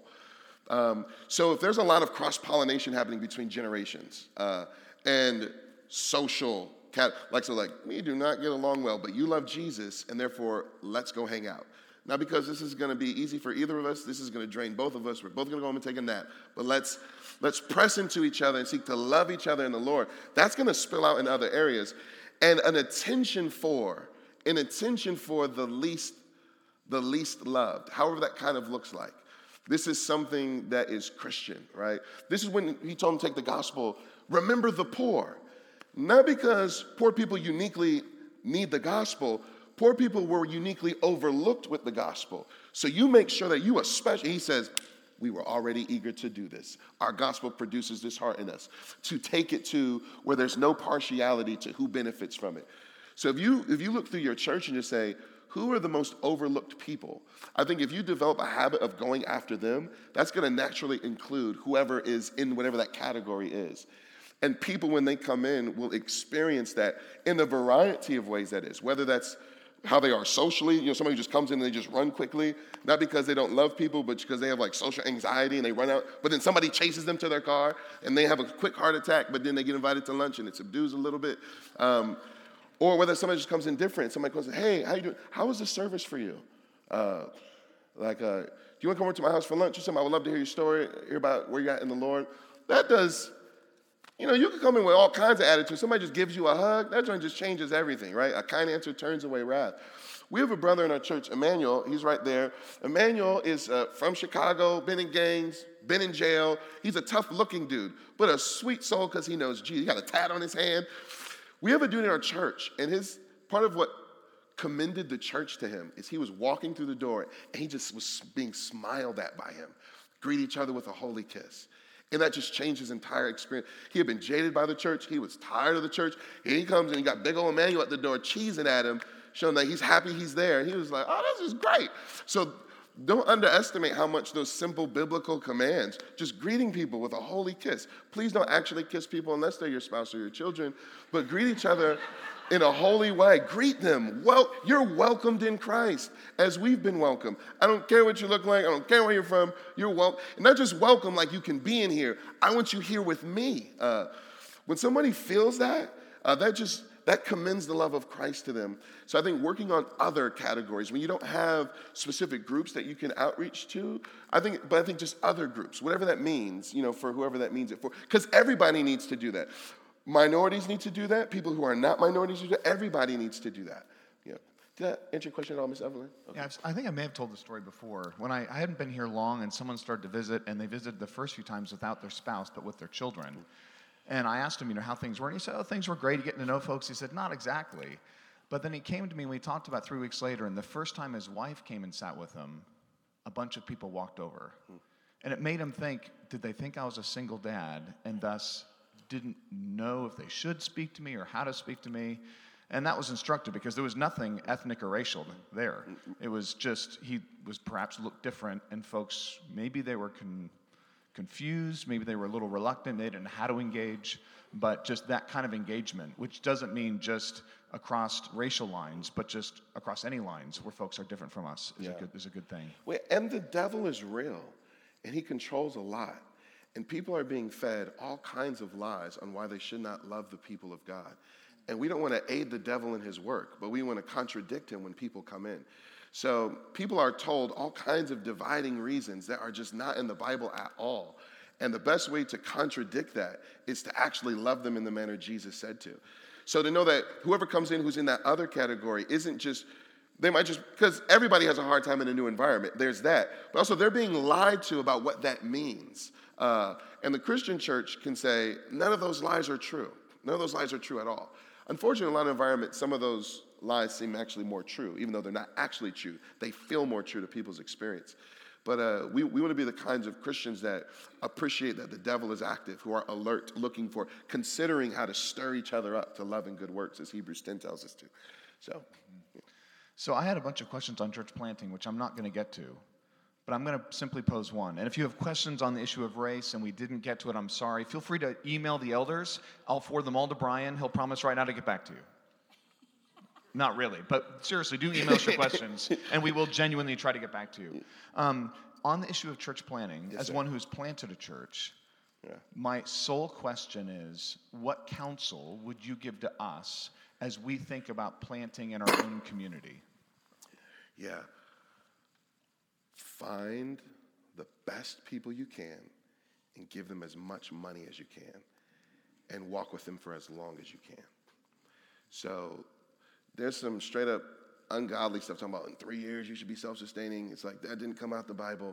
So if there's a lot of cross-pollination happening between generations and social, we do not get along well, but you love Jesus, and therefore, let's go hang out. Not because this is going to be easy for either of us. This is going to drain both of us. We're both going to go home and take a nap. But let's press into each other and seek to love each other in the Lord. That's going to spill out in other areas. And an attention for the least loved, however that kind of looks like. This is something that is Christian, right? This is when he told him to take the gospel. Remember the poor. Not because poor people uniquely need the gospel. Poor people were uniquely overlooked with the gospel. So you make sure that you especially, he says, we were already eager to do this. Our gospel produces this heart in us to take it to where there's no partiality to who benefits from it. So if you look through your church and just say, who are the most overlooked people? I think if you develop a habit of going after them, that's going to naturally include whoever is in whatever that category is. And people, when they come in, will experience that in a variety of ways that is, whether that's how they are socially, somebody who just comes in and they just run quickly, not because they don't love people, but because they have like social anxiety and they run out, but then somebody chases them to their car and they have a quick heart attack, but then they get invited to lunch and it subdues a little bit. Or whether somebody just comes in different, somebody goes, hey, how you doing? How was the service for you? Do you want to come over to my house for lunch or something? I would love to hear your story, hear about where you're at in the Lord. That does, you can come in with all kinds of attitudes. Somebody just gives you a hug, that joint just changes everything, right? A kind answer turns away wrath. We have a brother in our church, Emmanuel. He's right there. Emmanuel is from Chicago, been in gangs, been in jail. He's a tough-looking dude, but a sweet soul because he knows Jesus. He got a tat on his hand. We have a dude in our church, and part of what commended the church to him is he was walking through the door, and he just was being smiled at by him. Greet each other with a holy kiss. And that just changed his entire experience. He had been jaded by the church. He was tired of the church. And he comes and he got big old Emmanuel at the door cheesing at him, showing that he's happy he's there. And he was like, oh, this is great. So don't underestimate how much those simple biblical commands, just greeting people with a holy kiss. Please don't actually kiss people unless they're your spouse or your children, but greet each other in a holy way. Greet them. Well, you're welcomed in Christ as we've been welcomed. I don't care what you look like. I don't care where you're from. You're welcome. And not just welcome like you can be in here. I want you here with me. When somebody feels that, that commends the love of Christ to them. So I think working on other categories, when you don't have specific groups that you can outreach to, I think just other groups, whatever that means, for whoever that means it for, because everybody needs to do that. Minorities need to do that. People who are not minorities do that. Everybody needs to do that. Did that answer your question at all, Miss Evelyn? Okay. Yeah, I think I may have told the story before. When I hadn't been here long and someone started to visit, and they visited the first few times without their spouse, but with their children. And I asked him, how things were. And he said, things were great. Getting to know folks. He said, not exactly. But then he came to me, and we talked about 3 weeks later, and the first time his wife came and sat with him, a bunch of people walked over. And it made him think, did they think I was a single dad, and thus didn't know if they should speak to me or how to speak to me? And that was instructive because there was nothing ethnic or racial there. It was just, he was perhaps looked different, and folks, maybe they were confused, maybe they were a little reluctant, they didn't know how to engage, but just that kind of engagement, which doesn't mean just across racial lines, but just across any lines where folks are different from us is a good thing. Well, and the devil is real, and he controls a lot. And people are being fed all kinds of lies on why they should not love the people of God. And we don't want to aid the devil in his work, but we want to contradict him when people come in. So people are told all kinds of dividing reasons that are just not in the Bible at all. And the best way to contradict that is to actually love them in the manner Jesus said to. So to know that whoever comes in who's in that other category isn't just, they might just, because everybody has a hard time in a new environment, there's that. But also they're being lied to about what that means. And the Christian church can say, none of those lies are true. None of those lies are true at all. Unfortunately, in a lot of environments, some of those lies seem actually more true, even though they're not actually true. They feel more true to people's experience. But we want to be the kinds of Christians that appreciate that the devil is active, who are alert, looking for, considering how to stir each other up to love and good works, as Hebrews 10 tells us to. So I had a bunch of questions on church planting, which I'm not going to get to, but I'm going to simply pose one. And if you have questions on the issue of race and we didn't get to it, I'm sorry. Feel free to email the elders. I'll forward them all to Brian. He'll promise right now to get back to you. Not really, but seriously, do email us your questions, and we will genuinely try to get back to you. On the issue of church planting, Yes, as sir. one who's planted a church, my sole question is, what counsel would you give to us as we think about planting in our own community? Yeah. Find the best people you can and give them as much money as you can and walk with them for as long as you can. So there's some straight up ungodly stuff talking about in 3 years you should be self-sustaining. It's like that didn't come out the Bible.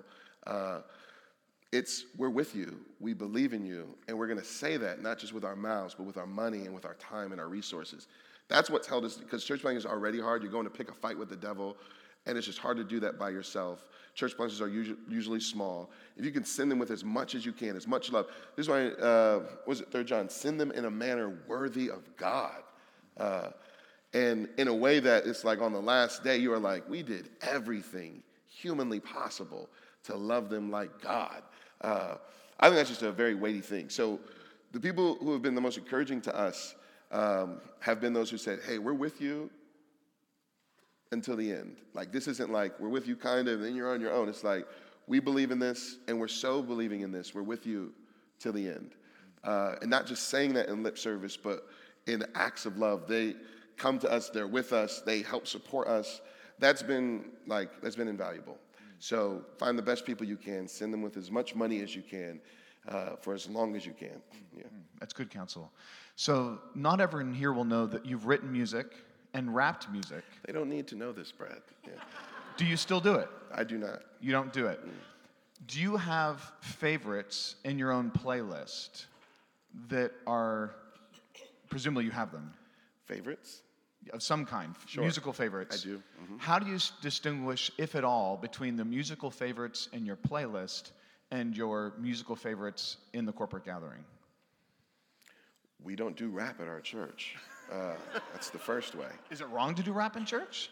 It's we're with you, we believe in you, and we're going to say that not just with our mouths, but with our money and with our time and our resources. That's what's held us, because church planting is already hard. You're going to pick a fight with the devil, and it's just hard to do that by yourself. Church planters are usually small. If you can send them with as much as you can, as much love. This is why, what was it, 3 John? Send them in a manner worthy of God. And in a way that it's like on the last day, you are like, we did everything humanly possible to love them like God. I think that's just a very weighty thing. So the people who have been the most encouraging to us have been those who said, hey, we're with you until the end. Like, this isn't like, we're with you kind of, and then you're on your own. It's like, we believe in this, and we're so believing in this, we're with you till the end. And not just saying that in lip service, but in acts of love. They come to us, they're with us, they help support us. That's been invaluable. So find the best people you can, send them with as much money as you can, for as long as you can. Yeah. That's good counsel. So not everyone here will know that you've written music and rapped music. They don't need to know this, Brad. Yeah. Do you still do it? I do not. You don't do it. Do you have favorites in your own playlist that are, presumably you have them, Favorites? of some kind, Sure. musical favorites? I do. Mm-hmm. How do you distinguish, if at all, between the musical favorites in your playlist and your musical favorites in the corporate gathering? We don't do rap at our church. That's the first way. Is it wrong to do rap in church?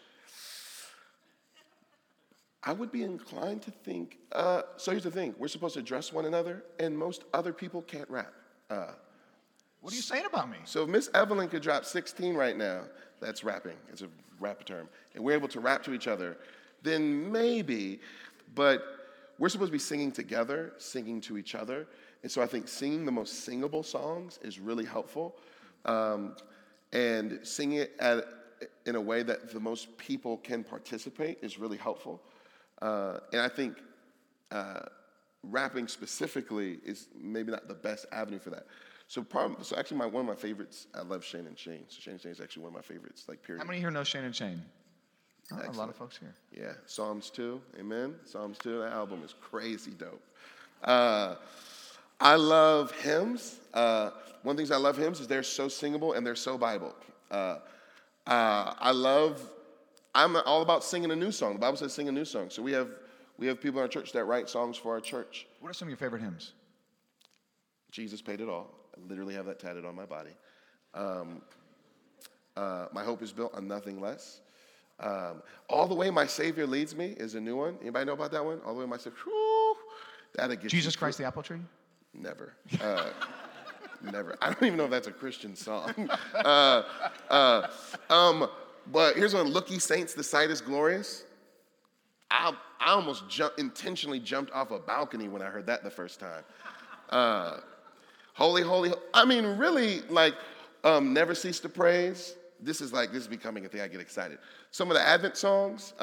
I would be inclined to think, so here's the thing. We're supposed to address one another, and most other people can't rap. What are you saying about me? So if Miss Evelyn could drop 16 right now, that's rapping. It's a rap term. And we're able to rap to each other, then maybe, but we're supposed to be singing together, singing to each other. And so I think singing the most singable songs is really helpful. And singing it in a way that the most people can participate is really helpful. And I think rapping specifically is maybe not the best avenue for that. So actually one of my favorites, I love Shane and Shane. So Shane and Shane is actually one of my favorites, like period. How many here know Shane and Shane? Oh, a lot Excellent. of folks here. Yeah, Psalms 2, amen. Psalms 2, that album is crazy dope. I love hymns. One of the things I love hymns is they're so singable and they're so Bible. I'm all about singing a new song. The Bible says sing a new song. So we have people in our church that write songs for our church. What are some of your favorite hymns? Jesus paid it all. I literally have that tatted on my body. My hope is built on nothing less. All the way my Savior leads me is a new one. Anybody know about that one? All the way my Savior. Whew, that'll get Jesus you Christ the Apple Tree? Never. Never. I don't even know if that's a Christian song. But here's one. Look, ye saints, the sight is glorious. I almost intentionally jumped off a balcony when I heard that the first time. Holy, holy. I mean, really, like, never cease to praise. This is becoming a thing I get excited. Some of the Advent songs,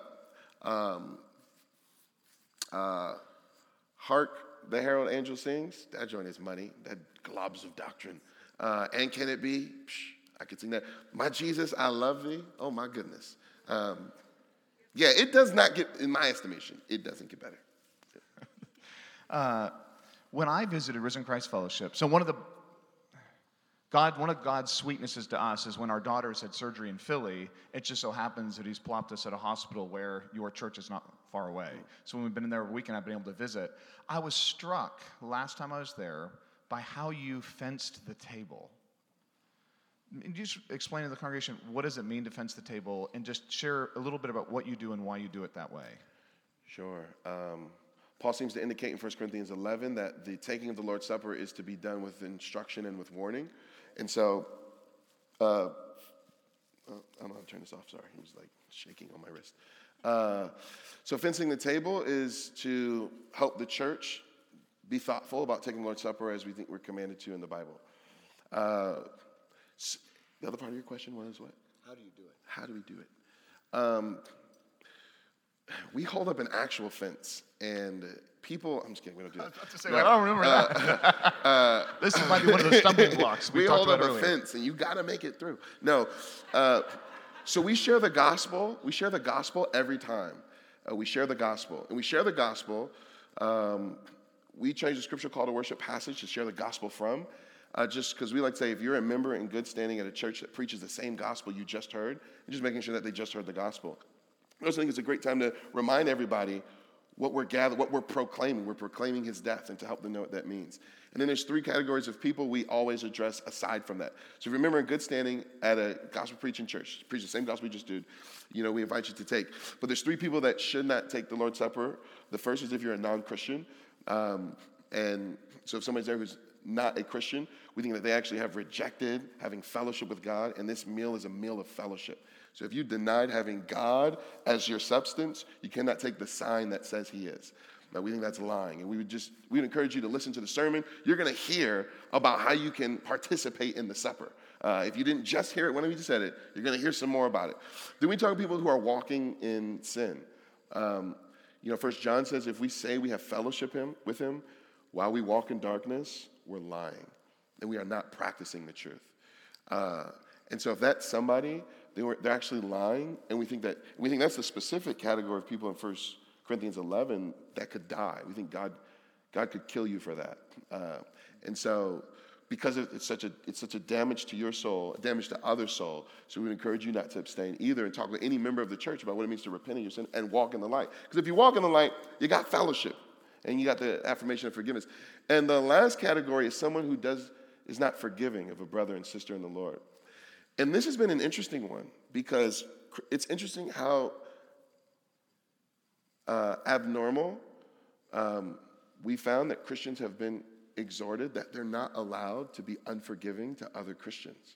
Hark the Herald Angel Sings, that joint is money, that globs of doctrine. And Can It Be? I could sing that. My Jesus, I Love Thee. Oh my goodness. Yeah, it does not get, in my estimation, it doesn't get better. When I visited Risen Christ Fellowship, so one of one of God's sweetnesses to us is when our daughters had surgery in Philly, it just so happens that he's plopped us at a hospital where your church is not far away. So when we've been in there a week and I've been able to visit, I was struck last time I was there by how you fenced the table. Can you just explain to the congregation, what does it mean to fence the table, and just share a little bit about what you do and why you do it that way? Sure. Paul seems to indicate in 1 Corinthians 11 that the taking of the Lord's Supper is to be done with instruction and with warning. And so, I'm going to turn this off, sorry. He was like shaking on my wrist. So fencing the table is to help the church be thoughtful about taking the Lord's Supper as we think we're commanded to in the Bible. The other part of your question was what? How do you do it? How do we do it? We hold up an actual fence, and people, I'm just kidding, we don't do that. I don't remember that. This might be one of the stumbling blocks we talked hold up about a earlier. fence, and you got to make it through. No. So we share the gospel. We share the gospel every time. We share the gospel. And we share the gospel. We change the scripture call to worship passage to share the gospel from. Just because we like to say, if you're a member in good standing at a church that preaches the same gospel you just heard, you're just making sure that they just heard the gospel. I also think it's a great time to remind everybody what we're proclaiming. We're proclaiming his death, and to help them know what that means. And then there's 3 categories of people we always address aside from that. So if you remember in good standing at a gospel preaching church, preach the same gospel we just did, we invite you to take. But there's 3 people that should not take the Lord's Supper. The first is if you're a non-Christian. And so if somebody's there who's not a Christian, we think that they actually have rejected having fellowship with God, and this meal is a meal of fellowship. So if you denied having God as your substance, you cannot take the sign that says he is. Now, we think that's lying, and we'd encourage you to listen to the sermon. You're going to hear about how you can participate in the supper. If you didn't just hear it when we just said it, you're going to hear some more about it. Then we talk to people who are walking in sin. 1 John says if we say we have fellowship with him while we walk in darkness, we're lying, and we are not practicing the truth. And so if that's somebody, they're actually lying, and we think that's the specific category of people in 1 Corinthians 11 that could die. We think God could kill you for that. And so because it's such a damage to your soul, a damage to other soul, so we would encourage you not to abstain either, and talk with any member of the church about what it means to repent of your sin and walk in the light. Because if you walk in the light, you got fellowship, and you got the affirmation of forgiveness. And the last category is someone who is not forgiving of a brother and sister in the Lord. And this has been an interesting one, because it's interesting how abnormal we found that Christians have been exhorted that they're not allowed to be unforgiving to other Christians.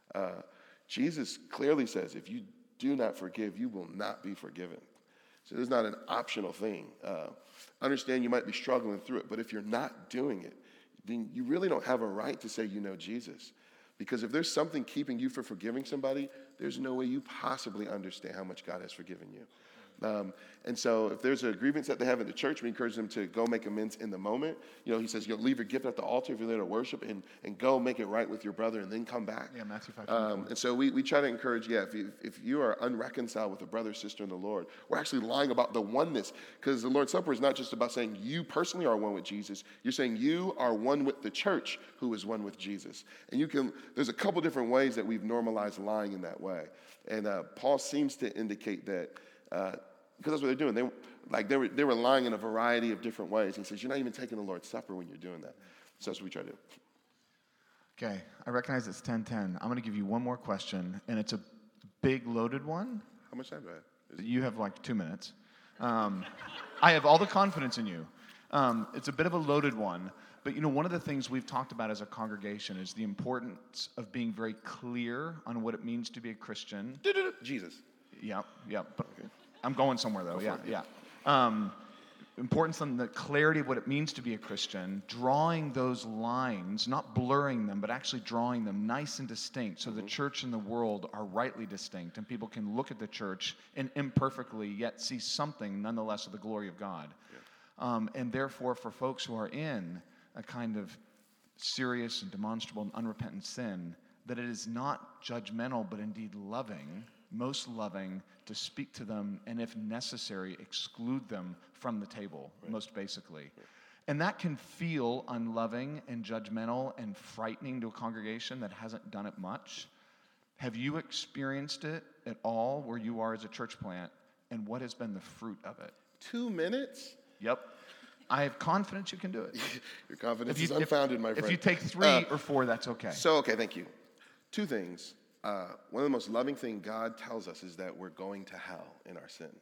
Jesus clearly says, if you do not forgive, you will not be forgiven. So it's not an optional thing. Understand you might be struggling through it, but if you're not doing it, then you really don't have a right to say you know Jesus. Because if there's something keeping you from forgiving somebody, there's no way you possibly understand how much God has forgiven you. And so if there's a grievance that they have at the church, we encourage them to go make amends in the moment. He says, leave your gift at the altar if you're there to worship, and go make it right with your brother, and then come back. Yeah, Matthew 5. And so we try to encourage, if you are unreconciled with a brother or sister in the Lord, we're actually lying about the oneness, because the Lord's Supper is not just about saying you personally are one with Jesus. You're saying you are one with the church who is one with Jesus. And there's a couple different ways that we've normalized lying in that way. And Paul seems to indicate that because that's what they're doing. They were lying in a variety of different ways. He says, you're not even taking the Lord's Supper when you're doing that. So that's what we try to do. Okay, I recognize it's 10:10. I'm going to give you one more question, and it's a big, loaded one. How much time do I have? You have like 2 minutes. I have all the confidence in you. It's a bit of a loaded one, but one of the things we've talked about as a congregation is the importance of being very clear on what it means to be a Christian. Jesus. Yep. But I'm going somewhere though. Yeah. Importance on the clarity of what it means to be a Christian, drawing those lines, not blurring them, but actually drawing them nice and distinct, so the church and the world are rightly distinct, and people can look at the church and imperfectly yet see something nonetheless of the glory of God. Yeah. And therefore, for folks who are in a kind of serious and demonstrable and unrepentant sin, that it is not judgmental, but indeed loving, most loving, to speak to them, and if necessary, exclude them from the table, most basically. And that can feel unloving and judgmental and frightening to a congregation that hasn't done it much. Have you experienced it at all where you are as a church plant, and what has been the fruit of it? 2 minutes? Yep. I have confidence you can do it. Your confidence is unfounded, my friend. If you take 3 or 4, that's okay. Okay, thank you. 2 things. One of the most loving things God tells us is that we're going to hell in our sin.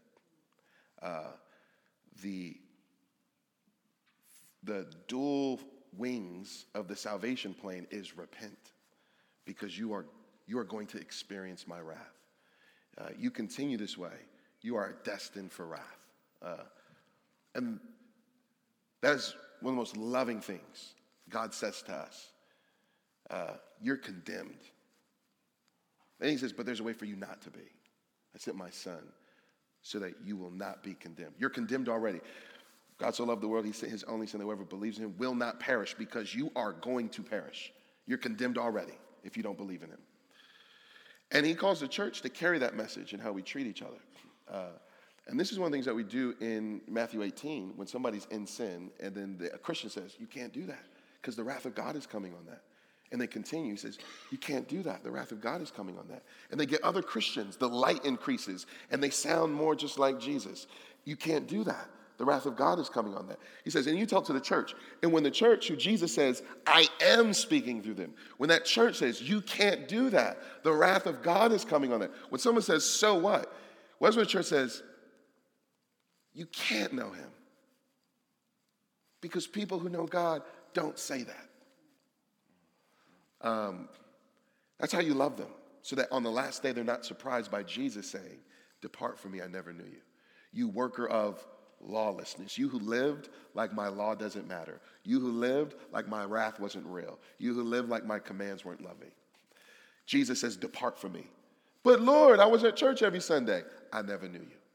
The dual wings of the salvation plane is repent, because you are going to experience my wrath. You continue this way, you are destined for wrath. And that is one of the most loving things God says to us. You're condemned. And he says, but there's a way for you not to be. I sent my son so that you will not be condemned. You're condemned already. God so loved the world, he sent his only son, that whoever believes in him will not perish, because you are going to perish. You're condemned already if you don't believe in him. And he calls the church to carry that message in how we treat each other. And this is one of the things that we do in Matthew 18 when somebody's in sin, and then a Christian says, you can't do that because the wrath of God is coming on that. And they continue. He says, you can't do that. The wrath of God is coming on that. And they get other Christians. The light increases, and they sound more just like Jesus. You can't do that. The wrath of God is coming on that. He says, and you tell to the church. And when the church, who Jesus says, I am speaking through them. When that church says, you can't do that, the wrath of God is coming on that. When someone says, so what? What's when the church says, you can't know him. Because people who know God don't say that. That's how you love them. So that on the last day, they're not surprised by Jesus saying, depart from me, I never knew you. You worker of lawlessness. You who lived like my law doesn't matter. You who lived like my wrath wasn't real. You who lived like my commands weren't loving. Jesus says, depart from me. But Lord, I was at church every Sunday. I never knew you.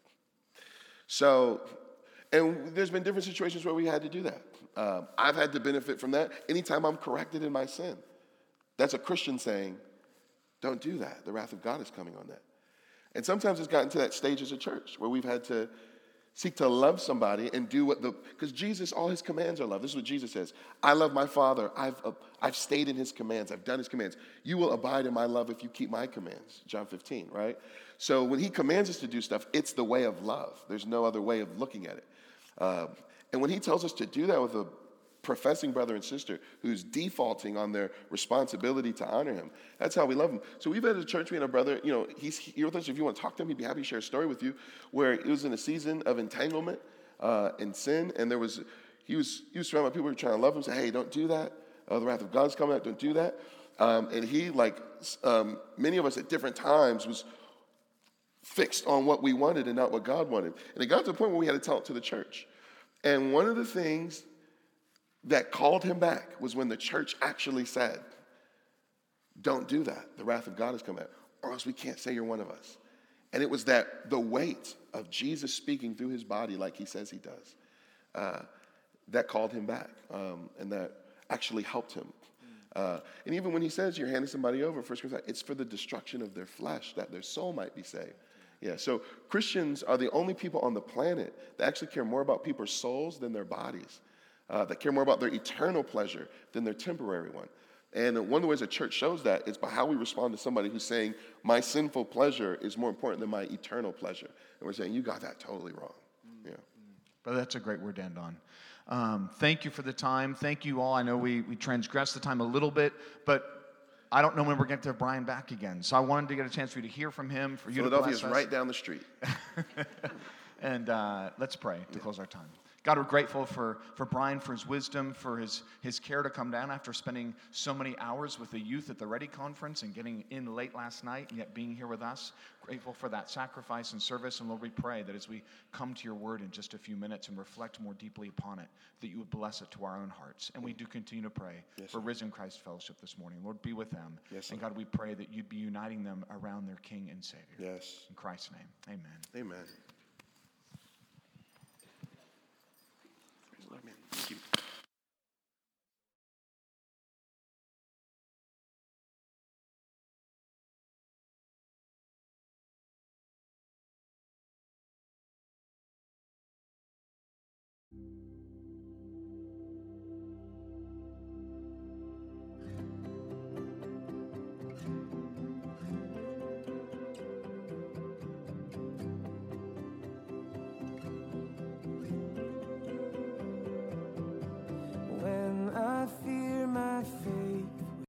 So, and there's been different situations where we had to do that. I've had to benefit from that anytime I'm corrected in my sin. That's a Christian saying, don't do that. The wrath of God is coming on that. And sometimes it's gotten to that stage as a church where we've had to seek to love somebody and do because Jesus, all his commands are love. This is what Jesus says. I love my Father. I've stayed in his commands. I've done his commands. You will abide in my love if you keep my commands. John 15, right? So when he commands us to do stuff, it's the way of love. There's no other way of looking at it. And when he tells us to do that with a professing brother and sister who's defaulting on their responsibility to honor him, that's how we love him. So we've had a church, we had a brother, he's here with us. If you want to talk to him, he'd be happy to share a story with you where it was in a season of entanglement and sin, and he was surrounded by people who were trying to love him, say, hey, don't do that. The wrath of God's coming out, don't do that. And he, like many of us at different times, was fixed on what we wanted and not what God wanted. And it got to the point where we had to tell it to the church. And one of the things that called him back was when the church actually said, don't do that. The wrath of God is coming out, or else we can't say you're one of us. And it was that the weight of Jesus speaking through his body like he says he does, that called him back, and that actually helped him. And even when he says you're handing somebody over, 1 Corinthians, it's for the destruction of their flesh, that their soul might be saved. Yeah, so Christians are the only people on the planet that actually care more about people's souls than their bodies, that care more about their eternal pleasure than their temporary one. And one of the ways a church shows that is by how we respond to somebody who's saying, my sinful pleasure is more important than my eternal pleasure. And we're saying, you got that totally wrong. Yeah. But that's a great word to end on. Thank you for the time. Thank you all. I know we transgressed the time a little bit, but I don't know when we're going to have Brian back again. So I wanted to get a chance for you to hear from him, for you to bless us. Philadelphia is right down the street. And let's pray to close our time. God, we're grateful for Brian, for his wisdom, for his care to come down after spending so many hours with the youth at the Ready Conference and getting in late last night and yet being here with us. Grateful for that sacrifice and service. And Lord, we pray that as we come to your word in just a few minutes and reflect more deeply upon it, that you would bless it to our own hearts. And we do continue to pray for Risen Christ Fellowship this morning. Lord, be with them. Yes, and God, we pray that you'd be uniting them around their King and Savior. Yes. In Christ's name, amen. Amen. Amen. Thank you.